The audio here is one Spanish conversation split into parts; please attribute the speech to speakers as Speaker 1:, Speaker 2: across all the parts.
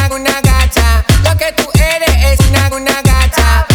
Speaker 1: una gacha. Lo que tú eres es una gacha.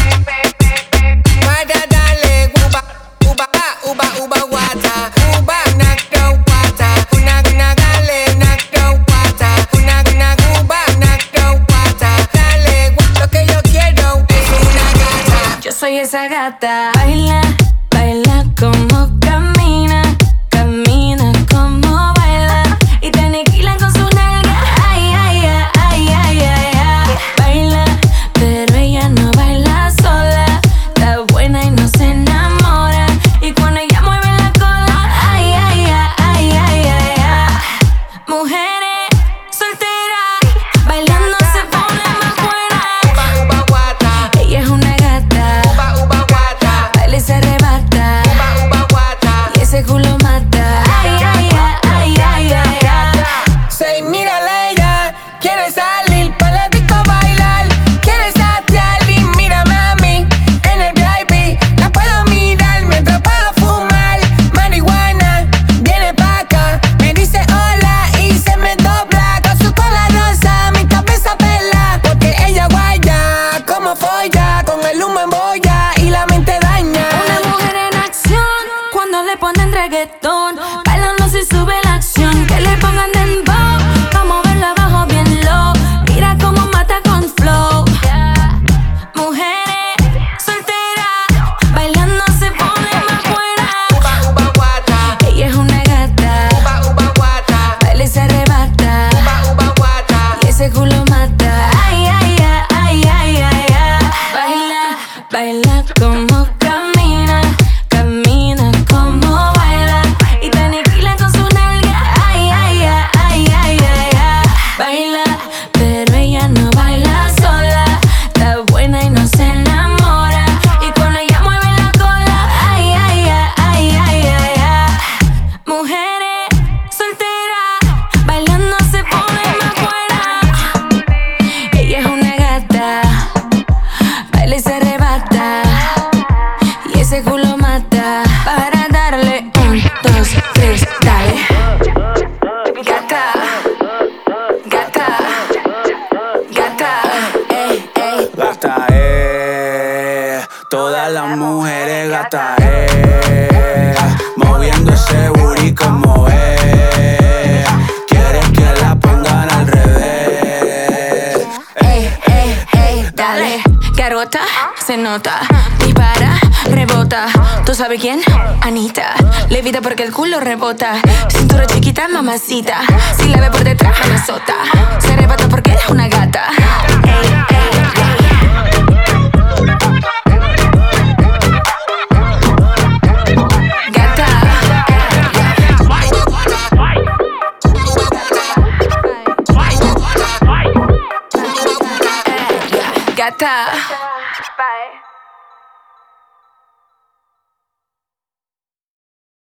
Speaker 1: Para darle uba, uba, uba, uba, guata. Uba, una crow, guata. Una gale, una crow, guata. Una uba, una crow, guata. Dale, lo que yo quiero es una gacha.
Speaker 2: Yo soy esa gata. Baila, baila como camina. Camina como baila. Y te aniquila con su nalga. Ay, ay, ay, ay, ay, ay, ay. Baila, pero ella no baila sola. Está buena y no se enamora. Y cuando ella mueve la cola, ay, ay, ay, ay, ay, ay, ay. Mujeres solteras, bailando se pone más buena.
Speaker 1: Uba, uba, guata.
Speaker 2: Ella es una gata.
Speaker 1: Uba, uba, guata.
Speaker 2: Baila y se arrebata.
Speaker 1: Uba, uba, guata.
Speaker 2: Y ese culo mata. Ay, ay, ay, ay, ay, ay, ay.
Speaker 1: Say, mírala ella, quiere salir pa' la disco a bailar. Quiere satear y mira mami, en el VIP la puedo mirar mientras puedo fumar marihuana. Viene pa' acá, me dice hola y se me dobla. Con su cola rosa, mi cabeza pela. Porque ella guaya, como folla, con el humo en boya y la mente daña.
Speaker 2: Una mujer en acción, cuando le ponen reggaetón, bailando se sube la acción. Que le pongan dembow, vamos a verla abajo bien low. Mira cómo mata con flow. Mujeres solteras, bailando se pone más buena.
Speaker 1: Uba, uba, guata.
Speaker 2: Ella es una gata,
Speaker 1: Uba, uba, guata.
Speaker 2: baila y se arrebata.
Speaker 1: Uba, uba, guata.
Speaker 2: Y ese culo mata. Ay, ay, ay, ay, ay, ay, ay. Baila, baila como camina. Camina como baila. Y te aniquila con su nalga. Ay, ay, ay, ay, ay, ay, ay. Baila, pero ella no baila sola. Está buena y no se enamora. Y cuando ella mueve la cola, ay, ay, ay, ay, ay, ay, ay. Mujeres solteras, bailando se pone más buena. Ella es una gata, baila y se arrebata. Y ese culo mata. Para darle 1, 2, 3, dale. Gata, gata, gata,
Speaker 3: Gata todas las mujeres gata moviendo ese booty como es. Quieres que la pongan al revés.
Speaker 2: dale. Garota, se nota. Dispara, rebota. ¿Tú sabes quién? Anita. Levita porque el culo rebota. Cintura chiquita, mamacita. Si la ve por detrás, me azota. Se arrebata porque eres una gata. Gata. Gata.